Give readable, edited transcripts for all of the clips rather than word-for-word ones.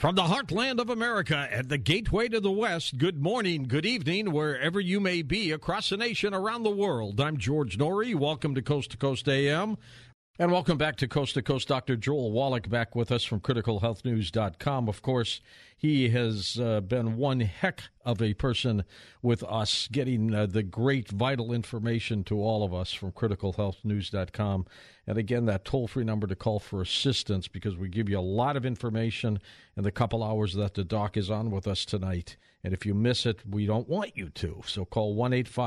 From the heartland of America at the gateway to the West, good morning, good evening, wherever you may be across the nation, around the world. I'm George Norrie. Welcome to Coast AM. And welcome back to Coast. Dr. Joel Wallach back with us from criticalhealthnews.com. Of course, he has been one heck of a person with us, getting the great vital information to all of us from criticalhealthnews.com. And again, that toll-free number to call for assistance, because we give you a lot of information in the couple hours that the doc is on with us tonight. And if you miss it, we don't want you to. So call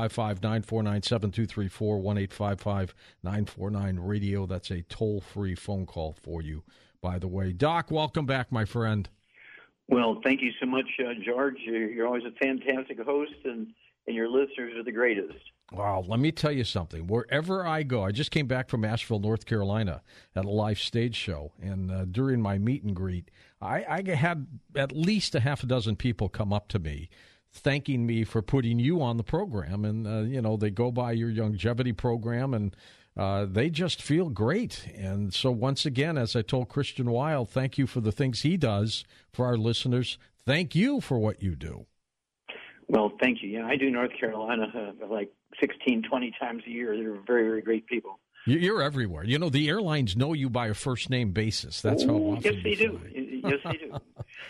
1-855-949-7234, 1-855-949-RADIO. That's a toll-free phone call for you, by the way. Doc, welcome back, my friend. Well, thank you so much, George. You're always a fantastic host, and your listeners are the greatest. Wow, let me tell you something. Wherever I go, I just came back from Asheville, North Carolina at a live stage show, and during my meet and greet, I had at least a half a dozen people come up to me thanking me for putting you on the program, and, they go by your longevity program, and they just feel great. And so once again, as I told Christian Weil, thank you for the things he does for our listeners. Thank you for what you do. Well, thank you. Yeah, I do North Carolina like 16, 20 times a year. They're very, very great people. You're everywhere. The airlines know you by a first-name basis. That's how often Yes, they do. Yes, they do.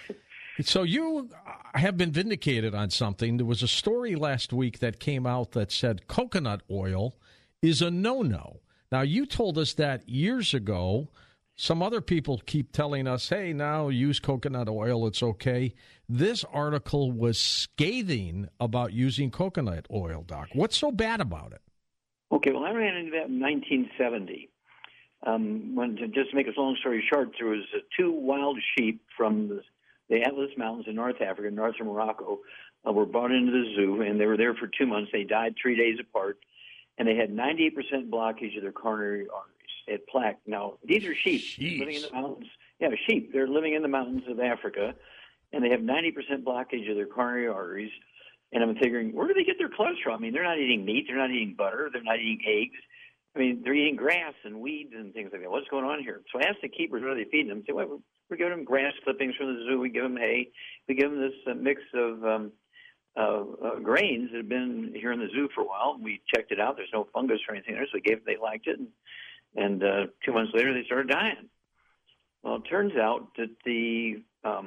So you have been vindicated on something. There was a story last week that came out that said coconut oil is a no-no. Now, you told us that years ago. Some other people keep telling us, hey, now use coconut oil, it's okay. This article was scathing about using coconut oil, Doc. What's so bad about it? Okay, well, I ran into that in 1970. Just to make a long story short, there was two wild sheep from the Atlas Mountains in North Africa, northern Morocco, were brought into the zoo, and they were there for 2 months. They died 3 days apart, and they had 98% blockage of their coronary arteries. They had plaque. Now, these are sheep living in the mountains. Yeah, sheep. They're living in the mountains of Africa, and they have 90% blockage of their coronary arteries. And I'm figuring, where do they get their cholesterol? I mean, they're not eating meat. They're not eating butter. They're not eating eggs. I mean, they're eating grass and weeds and things like that. What's going on here? So I asked the keepers, what are they feeding them? They say, well, we're giving them grass clippings from the zoo. We give them hay. We give them this mix of grains that have been here in the zoo for a while. We checked it out. There's no fungus or anything there, so they liked it. And 2 months later, they started dying. Well, it turns out that the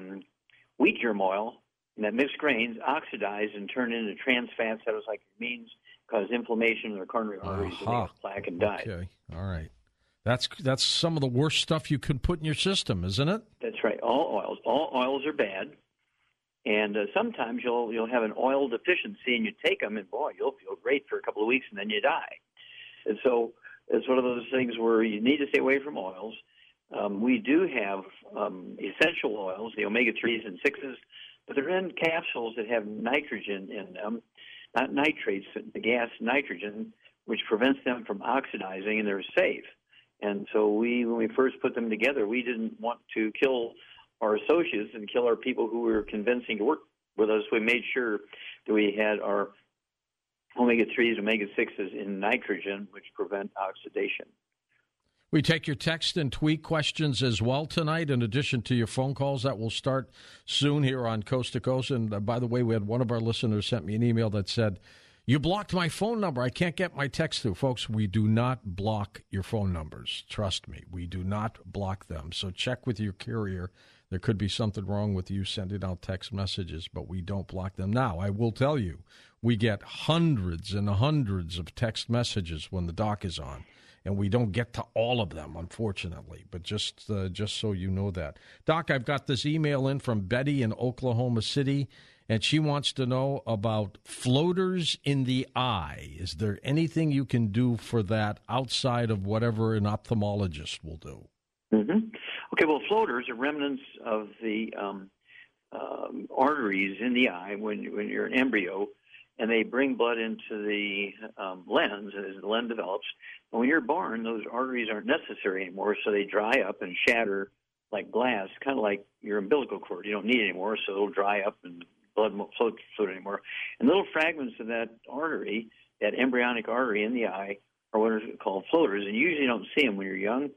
wheat germ oil and that mixed grains oxidize and turn into trans fats, cytosine, cause inflammation in their coronary arteries, and they have plaque and die. Okay, all right. That's some of the worst stuff you could put in your system, isn't it? That's right. All oils are bad. And sometimes you'll have an oil deficiency, and you take them, and boy, you'll feel great for a couple of weeks, and then you die. And so it's one of those things where you need to stay away from oils. We do have essential oils, the omega-3s and 6s, but they're in capsules that have nitrogen in them, not nitrates, the gas nitrogen, which prevents them from oxidizing, and they're safe. And so when we first put them together, we didn't want to kill our associates and kill our people who we were convincing to work with us. We made sure that we had our omega-3s, omega-6s in nitrogen, which prevent oxidation. We take your text and tweet questions as well tonight, in addition to your phone calls that will start soon here on Coast to Coast. And by the way, we had one of our listeners sent me an email that said, you blocked my phone number. I can't get my text through. Folks, we do not block your phone numbers. Trust me, we do not block them. So check with your carrier. There could be something wrong with you sending out text messages, but we don't block them. Now, I will tell you, we get hundreds and hundreds of text messages when the doc is on, and we don't get to all of them, unfortunately, but just so you know that. Doc, I've got this email in from Betty in Oklahoma City, and she wants to know about floaters in the eye. Is there anything you can do for that outside of whatever an ophthalmologist will do? Mm-hmm. Okay, well, floaters are remnants of the arteries in the eye when you're an embryo, and they bring blood into the lens as the lens develops. And when you're born, those arteries aren't necessary anymore, so they dry up and shatter like glass, kind of like your umbilical cord. You don't need it anymore, so it'll dry up and blood won't float anymore. And little fragments of that artery, that embryonic artery in the eye, are what are called floaters, and you usually don't see them when you're young.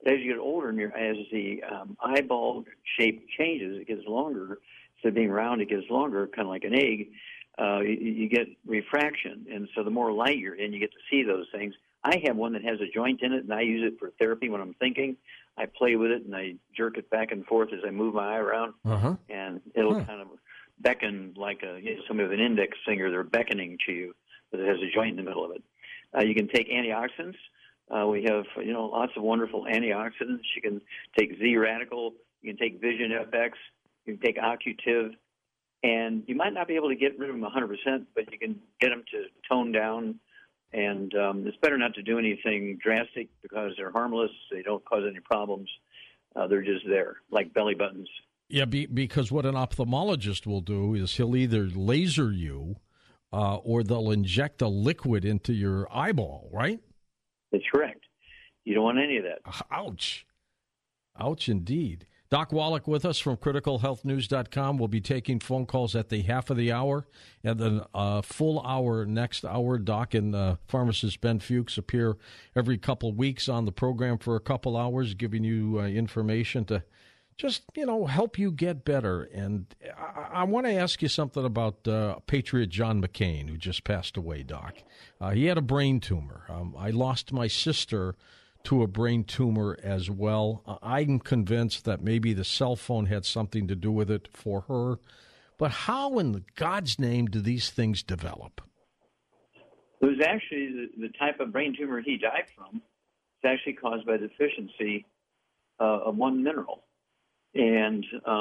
But as you get older, and as the eyeball shape changes, it gets longer. Instead of being round, it gets longer, kind of like an egg. You get refraction, and so the more light you're in, you get to see those things. I have one that has a joint in it, and I use it for therapy when I'm thinking. I play with it, and I jerk it back and forth as I move my eye around, and it'll kind of beckon like somebody with an index finger. They're beckoning to you, but it has a joint in the middle of it. You can take antioxidants. We have lots of wonderful antioxidants. You can take Z-Radical. You can take Vision FX. You can take Occutiv. And you might not be able to get rid of them 100%, but you can get them to tone down. And it's better not to do anything drastic because they're harmless. They don't cause any problems. They're just there, like belly buttons. Yeah, because what an ophthalmologist will do is he'll either laser you or they'll inject a liquid into your eyeball, right? That's correct. You don't want any of that. Ouch. Ouch, indeed. Doc Wallach with us from criticalhealthnews.com. We'll be taking phone calls at the half of the hour and then full hour next hour. Doc and pharmacist Ben Fuchs appear every couple of weeks on the program for a couple hours, giving you information to just, help you get better. And I want to ask you something about Patriot John McCain, who just passed away, Doc. He had a brain tumor. I lost my sister to a brain tumor as well. I'm convinced that maybe the cell phone had something to do with it for her. But how in God's name do these things develop? It was actually the type of brain tumor he died from. It's actually caused by deficiency of one mineral. And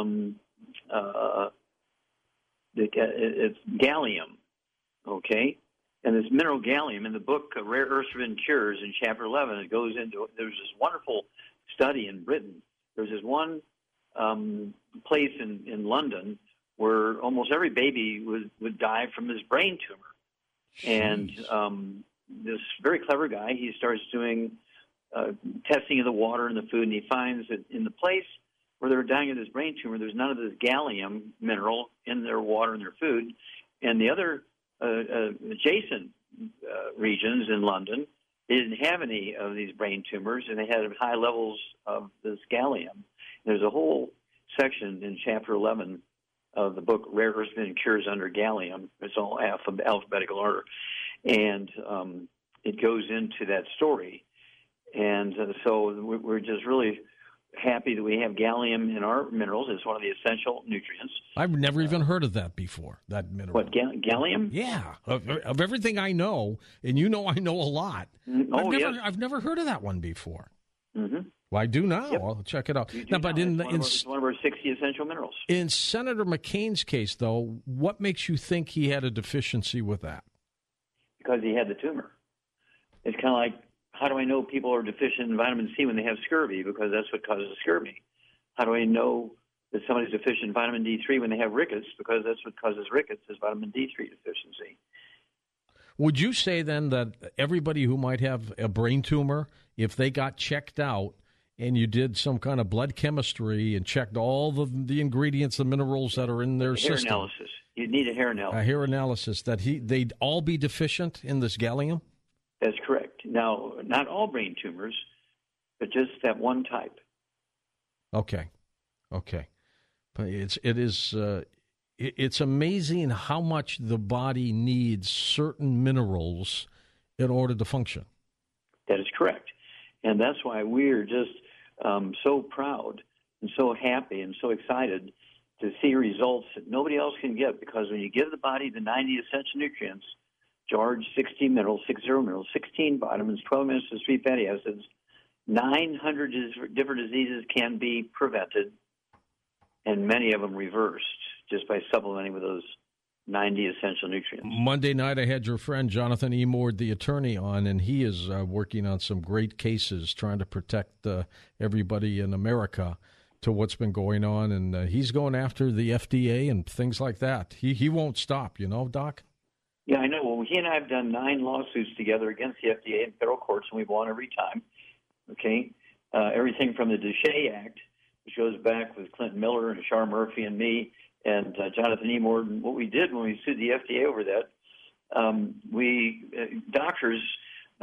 it's gallium, okay? And this mineral gallium, in the book Rare Earths Forbidden Cures, in Chapter 11, it goes into, there's this wonderful study in Britain. There's this one place in London where almost every baby would die from this brain tumor. Jeez. And this very clever guy, he starts doing testing of the water and the food, and he finds that in the place where they were dying of this brain tumor, there's none of this gallium mineral in their water and their food. And the other adjacent regions in London, they didn't have any of these brain tumors, and they had high levels of this gallium. There's a whole section in Chapter 11 of the book Rare Earths Forbidden Cures under gallium. It's all alphabetical order. And it goes into that story. And so we're just really happy that we have gallium in our minerals. It's one of the essential nutrients. I've never even heard of that before, that mineral. What, gallium? Yeah. Of everything I know, and I know a lot. Yes. I've never heard of that one before. Mm-hmm. Well, I do now. Yep. I'll check it out. Now, but it's one of our 60 essential minerals. In Senator McCain's case, though, what makes you think he had a deficiency with that? Because he had the tumor. It's kind of like, how do I know people are deficient in vitamin C when they have scurvy? Because that's what causes scurvy. How do I know that somebody's deficient in vitamin D3 when they have rickets? Because that's what causes rickets, is vitamin D3 deficiency. Would you say then that everybody who might have a brain tumor, if they got checked out and you did some kind of blood chemistry and checked all the ingredients, the minerals that are in their system? Hair analysis. You'd need a hair analysis. A hair analysis, that they'd all be deficient in this gallium? That's correct. Now, not all brain tumors, but just that one type. Okay. But it's amazing how much the body needs certain minerals in order to function. That is correct. And that's why we're just so proud and so happy and so excited to see results that nobody else can get, because when you give the body the 90 essential nutrients, George, 60 minerals, 60 minerals, 16 vitamins, 12 minutes of 3 fatty acids, 900 different diseases can be prevented, and many of them reversed just by supplementing with those 90 essential nutrients. Monday night, I had your friend Jonathan E. Moore, the attorney, on, and he is working on some great cases trying to protect everybody in America to what's been going on, and he's going after the FDA and things like that. He won't stop, Doc? Yeah, I know. Well, he and I have done 9 lawsuits together against the FDA in federal courts, and we've won every time. Okay? Everything from the Duché Act, which goes back with Clinton Miller and Shar Murphy and me and Jonathan E. Moore. What we did when we sued the FDA over that, doctors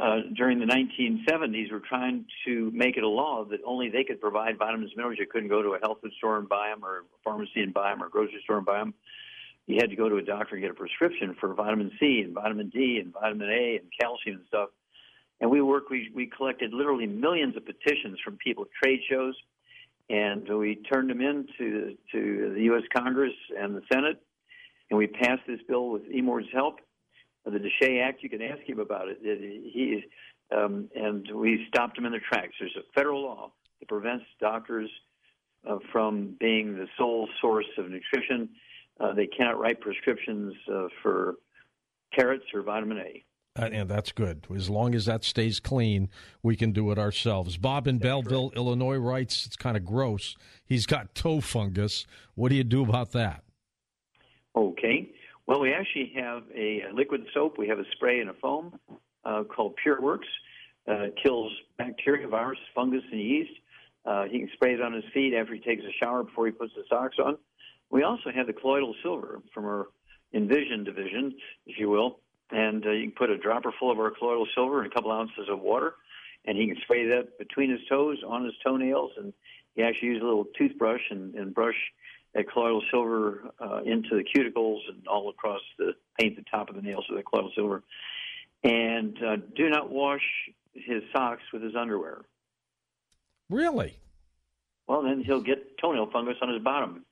during the 1970s, were trying to make it a law that only they could provide vitamins and minerals. You couldn't go to a health food store and buy them, or a pharmacy and buy them, or a grocery store and buy them. You had to go to a doctor and get a prescription for vitamin C and vitamin D and vitamin A and calcium and stuff. And we collected literally millions of petitions from people at trade shows, and we turned them in to the U.S. Congress and the Senate, and we passed this bill with Emord's help, the DeShay Act. You can ask him about it. And we stopped him in their tracks. There's a federal law that prevents doctors from being the sole source of nutrition. They cannot write prescriptions for carrots or vitamin A. And that's good. As long as that stays clean, we can do it ourselves. Bob in Belleville, correct. Illinois writes, it's kind of gross. He's got toe fungus. What do you do about that? Okay. Well, we actually have a liquid soap. We have a spray and a foam called PureWorks. It kills bacteria, virus, fungus, and yeast. He can spray it on his feet after he takes a shower before he puts the socks on. We also have the colloidal silver from our Envision division, if you will. And you can put a dropper full of our colloidal silver and a couple ounces of water, and he can spray that between his toes, on his toenails, and he actually uses a little toothbrush and brush that colloidal silver into the cuticles and all across paint the top of the nails with the colloidal silver. And do not wash his socks with his underwear. Really? Well, then he'll get toenail fungus on his bottom.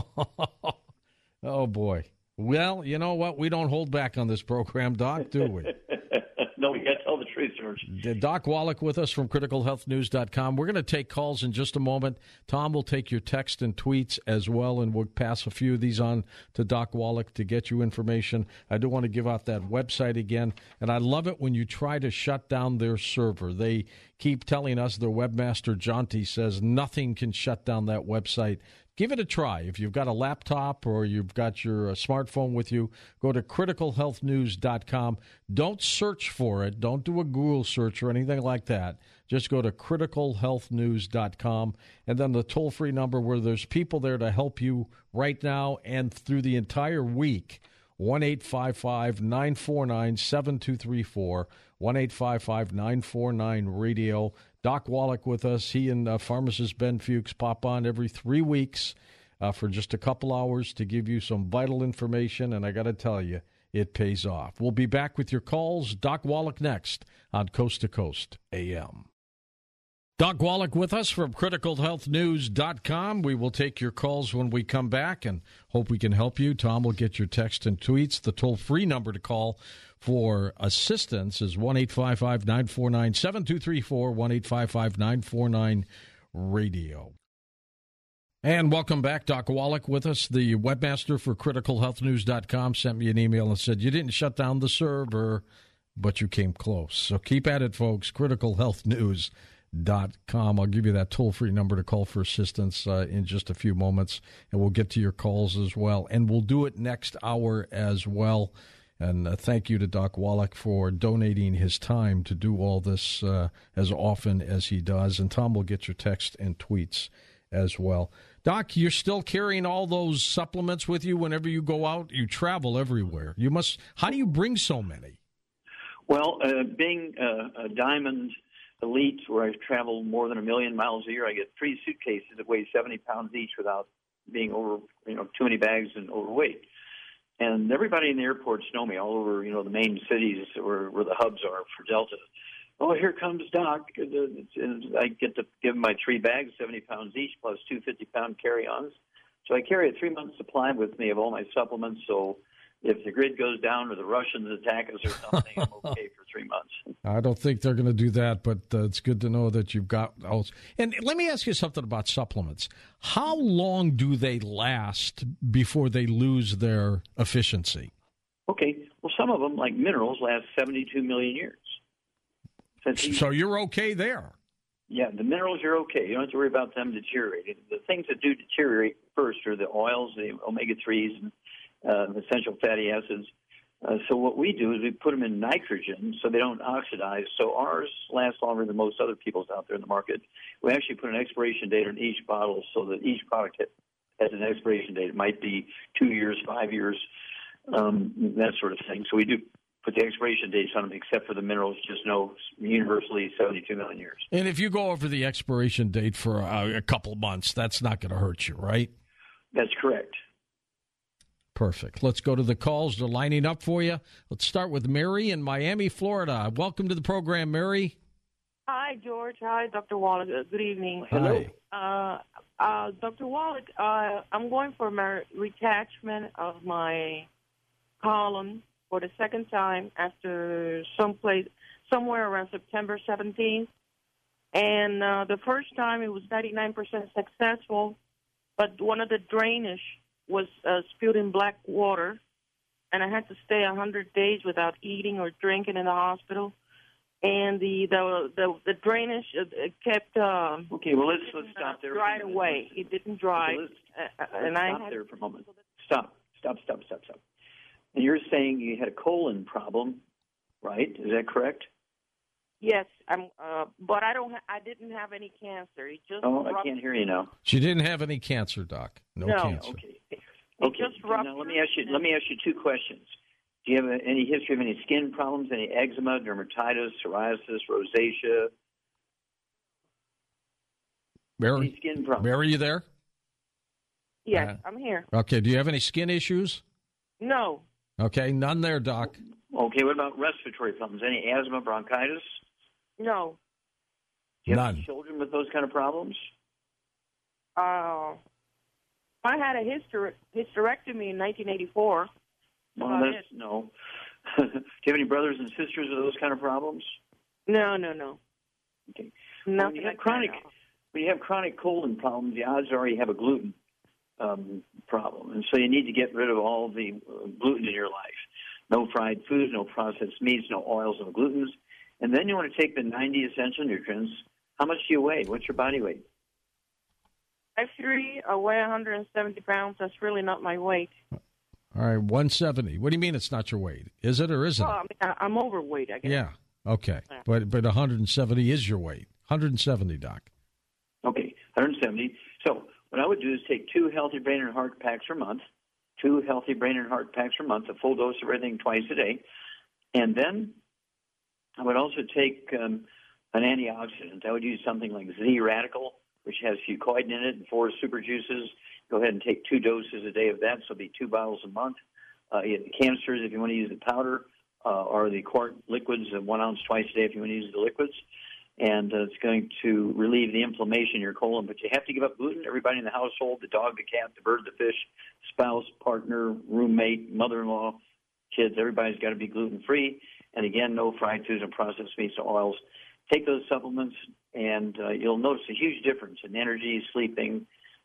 Oh, boy. Well, you know what? We don't hold back on this program, Doc, do we? No, we got to tell the truth, George. Doc Wallach with us from criticalhealthnews.com. We're going to take calls in just a moment. Tom will take your text and tweets as well, and we'll pass a few of these on to Doc Wallach to get you information. I do want to give out that website again, and I love it when you try to shut down their server. They keep telling us, their webmaster, Jonty, says nothing can shut down that website. Give it a try. If you've got a laptop or you've got your smartphone with you, go to criticalhealthnews.com. Don't search for it. Don't do a Google search or anything like that. Just go to criticalhealthnews.com, and then the toll-free number where there's people there to help you right now and through the entire week, 1-855-949-7234, 1-855-949-RADIO. Doc Wallach with us. He and pharmacist Ben Fuchs pop on every 3 weeks for just a couple hours to give you some vital information, and I got to tell you, it pays off. We'll be back with your calls. Doc Wallach next on Coast to Coast AM. Doc Wallach with us from criticalhealthnews.com. We will take your calls when we come back and hope we can help you. Tom will get your text and tweets. The toll-free number to call for assistance is 1-855-949-7234, 1-855-949-RADIO. And welcome back. Doc Wallach with us, the webmaster for criticalhealthnews.com, sent me an email and said, you didn't shut down the server, but you came close. So keep at it, folks, criticalhealthnews.com. I'll give you that toll-free number to call for assistance in just a few moments, and we'll get to your calls as well. And we'll do it next hour as well. And thank you to Doc Wallach for donating his time to do all this as often as he does. And Tom will get your text and tweets as well. Doc, you're still carrying all those supplements with you whenever you go out? You travel everywhere. You must. How do you bring so many? Well, being a Diamond Elite, where I've traveled more than 1 million miles a year, I get 3 suitcases that weigh 70 pounds each without being over, too many bags and overweight. And everybody in the airports know me all over, the main cities where the hubs are for Delta. Oh, here comes Doc. And I get to give him my 3 bags, 70 pounds each, plus 2 50-pound carry-ons. So I carry a 3-month supply with me of all my supplements. So if the grid goes down or the Russians attack us or something, I'm okay for 3 months. I don't think they're going to do that, but it's good to know that you've got those. And let me ask you something about supplements. How long do they last before they lose their efficiency? Okay. Well, some of them, like minerals, last 72 million years. So you're okay there? Yeah, the minerals are okay. You don't have to worry about them deteriorating. The things that do deteriorate first are the oils, the omega-3s, and essential fatty acids. So what we do is we put them in nitrogen so they don't oxidize. So ours last longer than most other people's out there in the market. We actually put an expiration date on each bottle so that each product has an expiration date. It might be 2 years, 5 years, that sort of thing. So we do put the expiration dates on them, except for the minerals, just know universally 72 million years. And if you go over the expiration date for a couple months, that's not going to hurt you, right? That's correct. Perfect. Let's go to the calls. They're lining up for you. Let's start with Mary in Miami, Florida. Welcome to the program, Mary. Hi, George. Hi, Dr. Wallach. Good evening. Hi. Dr. Wallach, I'm going for my retachment of my colon for the second time after somewhere around September 17th. And the first time it was 99% successful, but one of the drainage was spewing black water, and I had to stay 100 days without eating or drinking in the hospital. And the drainage kept okay. Well, let's stop there. Dried away. It didn't dry. Okay, let's stop there for a moment. Stop. And you're saying you had a colon problem, right? Is that correct? Yes, but I didn't have any cancer. It just I can't hear you now. She didn't have any cancer, Doc. No cancer. Okay. Now let me ask you two questions. Do you have any history of any skin problems, any eczema, dermatitis, psoriasis, rosacea? Mary, any skin problems? Mary, you there? Yes, I'm here. Okay. Do you have any skin issues? No. Okay, none there, Doc. Okay. What about respiratory problems? Any asthma, bronchitis? No. Do you have None. any children with those kind of problems? I had a hysterectomy in 1984. No. Do you have any brothers and sisters with those kind of problems? No. Okay. Nothing. When you have chronic colon problems, the odds are you have a gluten problem, and so you need to get rid of all the gluten in your life. No fried foods, no processed meats, no oils, no glutens. And then you want to take the 90 essential nutrients. How much do you weigh? What's your body weight? 5'3", I weigh 170 pounds. That's really not my weight. All right, 170. What do you mean it's not your weight? Is it or isn't it? Well, I'm overweight, I guess. Yeah, okay. Yeah. But 170 is your weight. 170, Doc. Okay, 170. So what I would do is take 2 healthy brain and heart packs per month, 2 healthy brain and heart packs per month, a full dose of everything twice a day. And then I would also take an antioxidant. I would use something like Z-Radical, which has fucoidan in it and 4 super juices. Go ahead and take 2 doses a day of that, so it'll be 2 bottles a month. You have the canisters if you want to use the powder, or the quart liquids, 1 ounce twice a day if you want to use the liquids. And it's going to relieve the inflammation in your colon. But you have to give up gluten. Everybody in the household, the dog, the cat, the bird, the fish, spouse, partner, roommate, mother-in-law, kids, everybody's got to be gluten-free. And again, no fried foods and processed meats or oils. Take those supplements, and you'll notice a huge difference in energy, sleeping,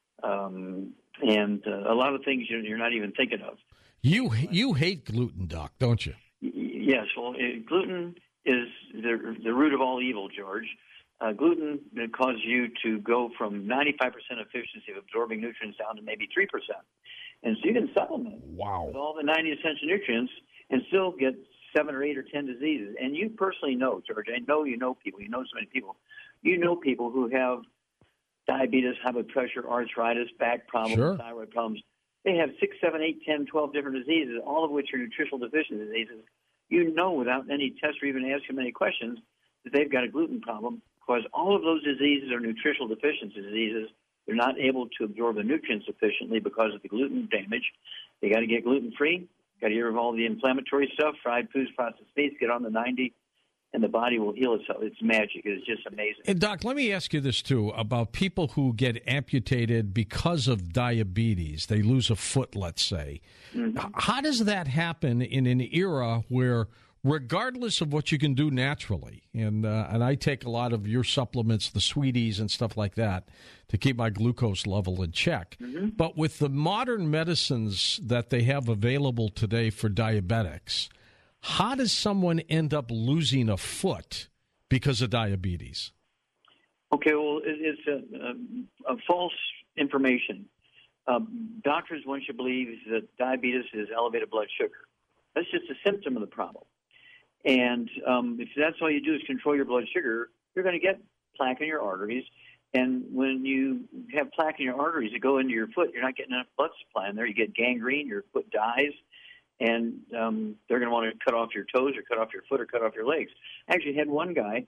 and a lot of things you're not even thinking of. You hate gluten, Doc, don't you? Yes. Well, gluten is the root of all evil, George. Gluten causes you to go from 95% efficiency of absorbing nutrients down to maybe 3%. And so you can supplement with all the 90 essential nutrients and still get 7 or 8 or 10 diseases. And you personally know, George, I know you know people, you know so many people. You know people who have diabetes, high blood pressure, arthritis, back problems, thyroid problems. They have 6, 7, 8, 10, 12 different diseases, all of which are nutritional deficiency diseases. You know without any test or even asking many questions that they've got a gluten problem because all of those diseases are nutritional deficiency diseases. They're not able to absorb the nutrients sufficiently because of the gluten damage. They got to get gluten-free, got to get rid of all the inflammatory stuff, fried foods, processed meats, get on the 90, and the body will heal itself. It's magic. It's just amazing. And Doc, let me ask you this, too, about people who get amputated because of diabetes. They lose a foot, let's say. Mm-hmm. How does that happen in an era where, regardless of what you can do naturally, and I take a lot of your supplements, the Sweeties and stuff like that, to keep my glucose level in check. Mm-hmm. But with the modern medicines that they have available today for diabetics, how does someone end up losing a foot because of diabetes? Okay, well, it's a false information. Doctors want you to believe that diabetes is elevated blood sugar. That's just a symptom of the problem. And if that's all you do is control your blood sugar, you're going to get plaque in your arteries. And when you have plaque in your arteries that go into your foot, you're not getting enough blood supply in there. You get gangrene, your foot dies, and they're going to want to cut off your toes or cut off your foot or cut off your legs. I actually had one guy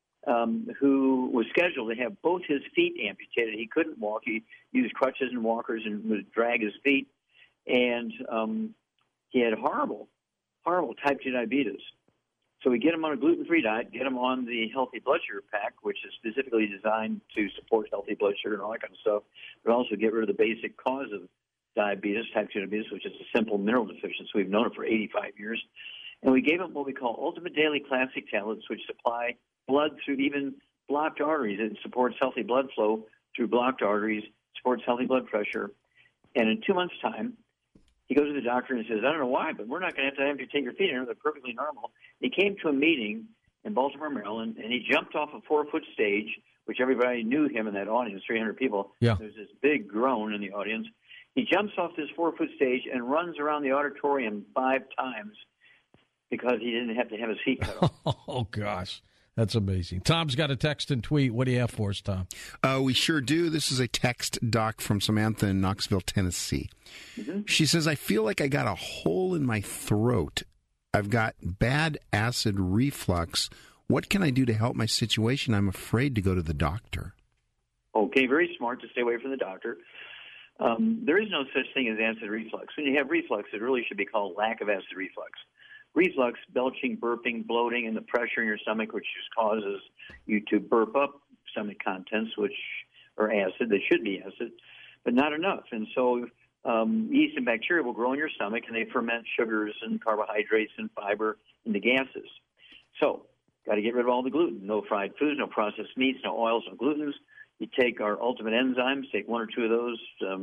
who was scheduled to have both his feet amputated. He couldn't walk. He used crutches and walkers and would drag his feet. And he had horrible type 2 diabetes. So we get him on a gluten-free diet, get him on the healthy blood sugar pack, which is specifically designed to support healthy blood sugar and all that kind of stuff, but also get rid of the basic cause of diabetes, type 2 diabetes, which is a simple mineral deficiency. We've known it for 85 years. And we gave him what we call Ultimate Daily Classic tablets, which supply blood through even blocked arteries. It supports healthy blood flow through blocked arteries, supports healthy blood pressure. And in 2 months' time, he goes to the doctor and says, I don't know why, but we're not going to have to amputate your feet. They're perfectly normal. He came to a meeting in Baltimore, Maryland, and he jumped off a 4-foot stage, which everybody knew him in that audience, 300 people. Yeah. There's this big groan in the audience. He jumps off this 4-foot stage and runs around the auditorium 5 times because he didn't have to have his feet cut off. Oh, gosh. That's amazing. Tom's got a text and tweet. What do you have for us, Tom? We sure do. This is a text, Doc, from Samantha in Knoxville, Tennessee. Mm-hmm. She says, I feel like I got a hole in my throat. I've got bad acid reflux. What can I do to help my situation? I'm afraid to go to the doctor. Okay, very smart to stay away from the doctor. There is no such thing as acid reflux. When you have reflux, it really should be called lack of acid reflux. Reflux, belching, burping, bloating, and the pressure in your stomach, which just causes you to burp up stomach contents, which are acid. They should be acid, but not enough. And so yeast and bacteria will grow in your stomach, and they ferment sugars and carbohydrates and fiber into gases. So got to get rid of all the gluten. No fried foods, no processed meats, no oils, no glutens. You take our ultimate enzymes, take 1 or 2 of those,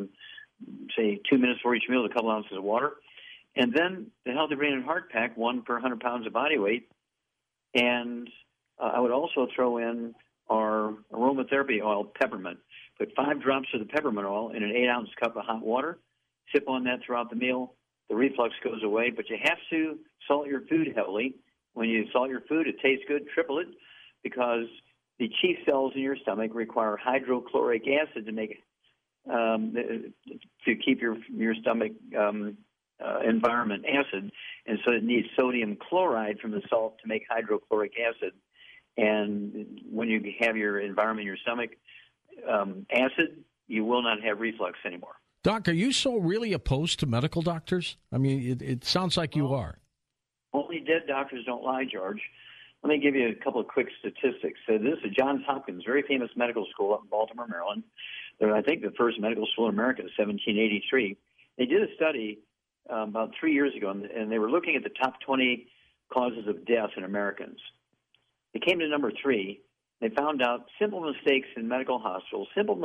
say 2 minutes for each meal, a couple ounces of water. And then the Healthy Brain and Heart Pack, 1 per 100 pounds of body weight. And I would also throw in our aromatherapy oil, peppermint. Put 5 drops of the peppermint oil in an 8-ounce cup of hot water. Sip on that throughout the meal. The reflux goes away, but you have to salt your food heavily. When you salt your food, it tastes good. Triple it, because the chief cells in your stomach require hydrochloric acid to make to keep your stomach environment acid, and so it needs sodium chloride from the salt to make hydrochloric acid. And when you have your environment in your stomach acid, you will not have reflux anymore. Doc, are you so really opposed to medical doctors? I mean, it sounds like you are. Only dead doctors don't lie, George. Let me give you a couple of quick statistics. So this is Johns Hopkins, very famous medical school up in Baltimore, Maryland. They're, I think, the first medical school in America in 1783. They did a study about 3 years ago, and they were looking at the top 20 causes of death in Americans. They came to number 3. They found out simple mistakes in medical hospitals,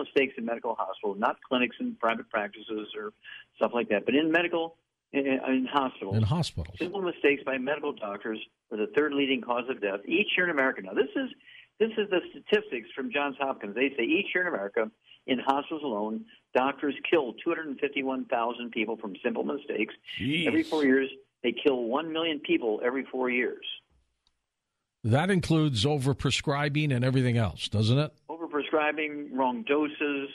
not clinics and private practices or stuff like that, but in hospitals. In hospitals. Simple mistakes by medical doctors were the 3rd leading cause of death each year in America. Now, this is the statistics from Johns Hopkins. They say each year in America, in hospitals alone, doctors kill 251,000 people from simple mistakes. Jeez. Every 4 years, they kill 1 million people every 4 years. That includes overprescribing and everything else, doesn't it? Overprescribing, wrong doses.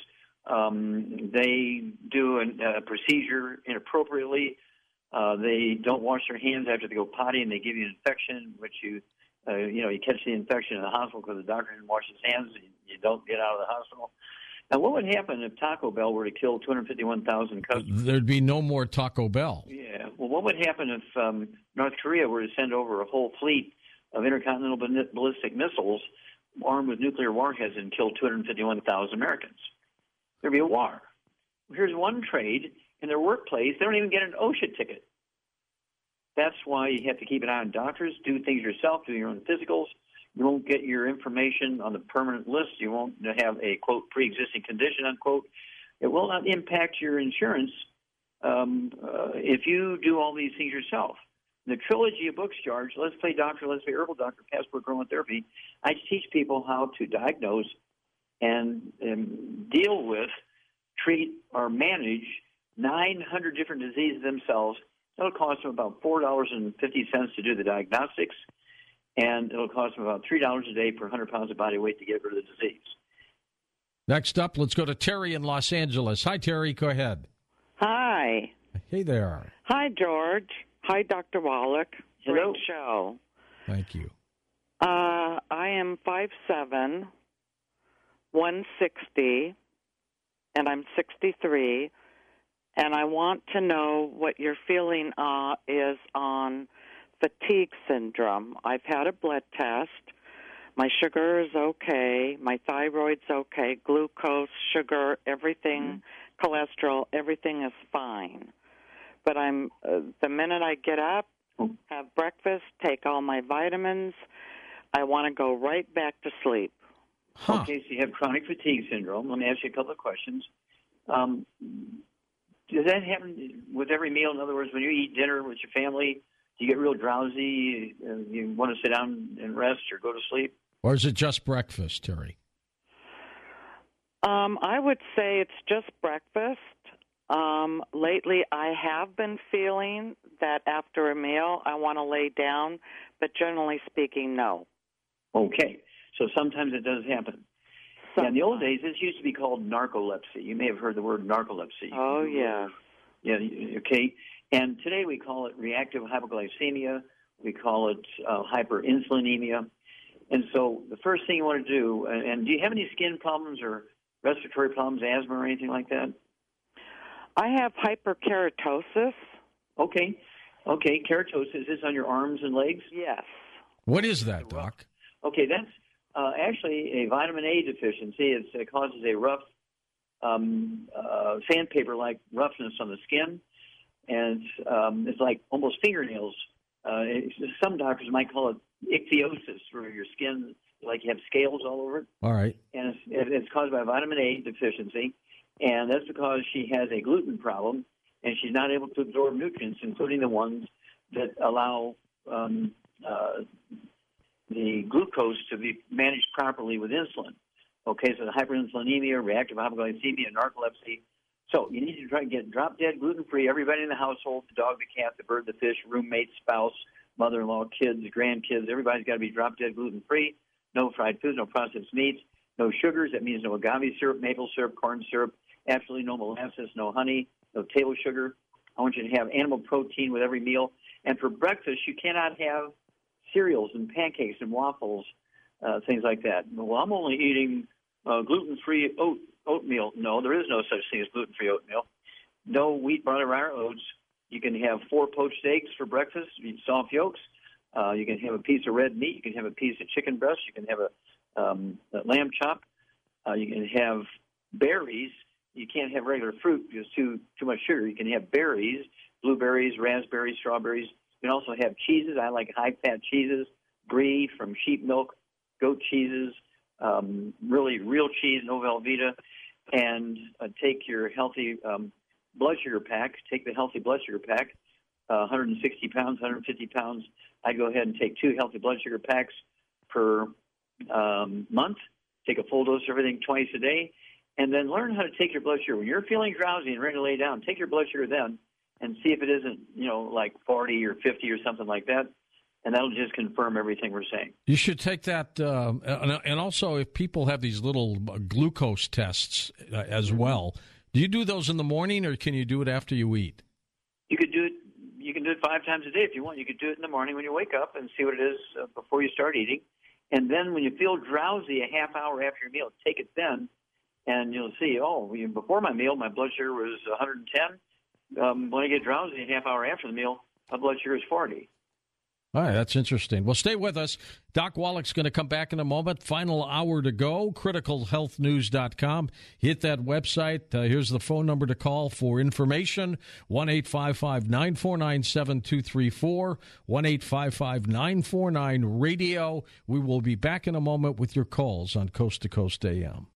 They do a procedure inappropriately. They don't wash their hands after they go potty, and they give you an infection, which you catch the infection in the hospital because the doctor didn't wash his hands. You don't get out of the hospital. Now, what would happen if Taco Bell were to kill 251,000 customers? There'd be no more Taco Bell. Yeah. Well, what would happen if North Korea were to send over a whole fleet of intercontinental ballistic missiles armed with nuclear warheads and kill 251,000 Americans? There'd be a war. Here's one trade. In their workplace, they don't even get an OSHA ticket. That's why you have to keep an eye on doctors, do things yourself, do your own physicals. You won't get your information on the permanent list. You won't have a, quote, pre-existing condition, unquote. It will not impact your insurance if you do all these things yourself. In the trilogy of books, George, Let's Play Doctor, Let's Play Herbal Doctor, Passport Aromatherapy, I teach people how to diagnose and deal with, treat, or manage 900 different diseases themselves. It'll cost them about $4.50 to do the diagnostics, and it'll cost them about $3 a day per 100 pounds of body weight to get rid of the disease. Next up, let's go to Terry in Los Angeles. Hi, Terry. Go ahead. Hi. Hey there. Hi, George. Hi, Dr. Wallach. Hello. Great show. Thank you. I am 5'7", 160, and I'm 63, and I want to know what your feeling is on fatigue syndrome. I've had a blood test. My sugar is okay. My thyroid's okay. Glucose, sugar, everything, cholesterol, everything is fine. But I'm the minute I get up, have breakfast, take all my vitamins, I want to go right back to sleep. Huh. Okay, so you have chronic fatigue syndrome. Let me ask you a couple of questions. Does that happen with every meal? In other words, when you eat dinner with your family, do you get real drowsy? You want to sit down and rest or go to sleep? Or is it just breakfast, Terry? I would say it's just breakfast. Lately, I have been feeling that after a meal, I want to lay down, but generally speaking, no. Okay, so sometimes it does happen. Yeah, in the old days, this used to be called narcolepsy. You may have heard the word narcolepsy. Oh, yeah. Yeah, okay. And today we call it reactive hypoglycemia. We call it hyperinsulinemia. And so the first thing you want to do, and do you have any skin problems or respiratory problems, asthma or anything like that? I have hyperkeratosis. Okay. Keratosis, is this on your arms and legs? Yes. What is that, Doc? Okay, that's actually a vitamin A deficiency. It causes a rough, sandpaper-like roughness on the skin, and it's like almost fingernails. Some doctors might call it ichthyosis, where your skin, like you have scales all over it. All right. And it's caused by vitamin A deficiency, and that's because she has a gluten problem, and she's not able to absorb nutrients, including the ones that allow the glucose to be managed properly with insulin. Okay, so the hyperinsulinemia, reactive hypoglycemia, narcolepsy. So you need to try to get drop-dead gluten-free. Everybody in the household, the dog, the cat, the bird, the fish, roommate, spouse, mother-in-law, kids, grandkids, everybody's got to be drop-dead gluten-free. No fried foods, no processed meats, no sugars. That means no agave syrup, maple syrup, corn syrup, absolutely no molasses, no honey, no table sugar. I want you to have animal protein with every meal. And for breakfast, you cannot have cereals and pancakes and waffles, things like that. Well, I'm only eating gluten-free oatmeal. No, there is no such thing as gluten-free oatmeal. No wheat, barley, rye, or oats. You can have 4 poached eggs for breakfast, soft yolks. You can have a piece of red meat. You can have a piece of chicken breast. You can have a lamb chop. You can have berries. You can't have regular fruit because too much sugar. You can have berries, blueberries, raspberries, strawberries. You can also have cheeses. I like high-fat cheeses, brie from sheep milk, goat cheeses, really real cheese, no Velveeta, and take your healthy blood sugar pack. Take the healthy blood sugar pack, 160 pounds, 150 pounds. I go ahead and take 2 healthy blood sugar packs per month. Take a full dose of everything twice a day, and then learn how to take your blood sugar. When you're feeling drowsy and ready to lay down, take your blood sugar then and see if it isn't, like 40 or 50 or something like that. And that'll just confirm everything we're saying. You should take that. And also, if people have these little glucose tests as well, do you do those in the morning or can you do it after you eat? You could do it. You can do it 5 times a day if you want. You could do it in the morning when you wake up and see what it is before you start eating. And then when you feel drowsy a half hour after your meal, take it then. And you'll see, before my meal, my blood sugar was 110. When I get drowsy a half hour after the meal, my blood sugar is 40. All right, that's interesting. Well, stay with us. Doc Wallach's going to come back in a moment. Final hour to go. CriticalHealthNews.com. Hit that website. Here's the phone number to call for information. 1-855-949-7234. 1-855-949-RADIO. We will be back in a moment with your calls on Coast to Coast AM.